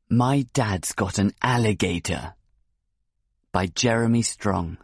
My Dad's Got an Alligator by Jeremy Strong.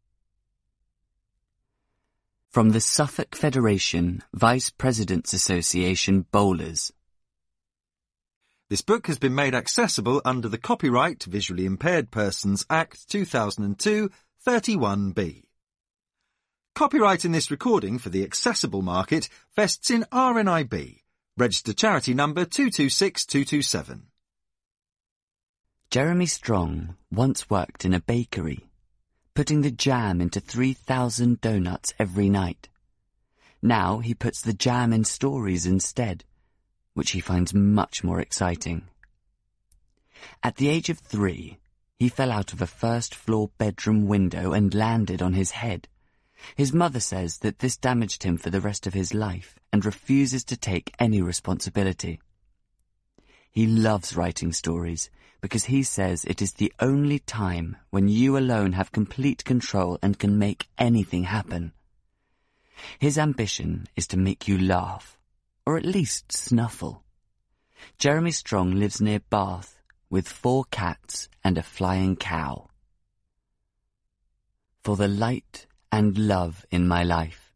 From the Suffolk Federation Vice Presidents Association Bowlers. This book has been made accessible under the Copyright Visually Impaired Persons Act 2002 31B. Copyright in this recording for the accessible market vests in RNIB, registered charity number 226227. Jeremy Strong once worked in a bakery, putting the jam into 3,000 donuts every night. Now he puts the jam in stories instead, which he finds much more exciting. At the age of 3, he fell out of a first-floor bedroom window and landed on his head. His mother says that this damaged him for the rest of his life and refuses to take any responsibility. He loves writing stories because he says it is the only time when you alone have complete control and can make anything happen. His ambition is to make you laugh, or at least snuffle. Jeremy Strong lives near Bath with 4 cats and a flying cow. For the light and love in my life.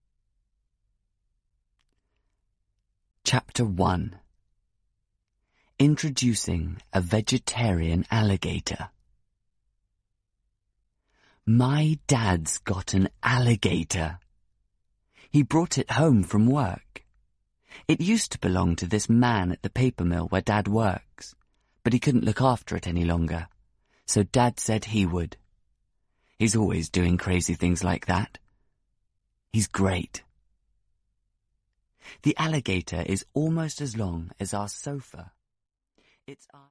Chapter 1. Introducing a vegetarian alligator. My Dad's got an alligator. He brought it home from work. It used to belong to this man at the paper mill where Dad works, but he couldn't look after it any longer, so Dad said he would. He's always doing crazy things like that. He's great. The alligator is almost as long as our sofa. It's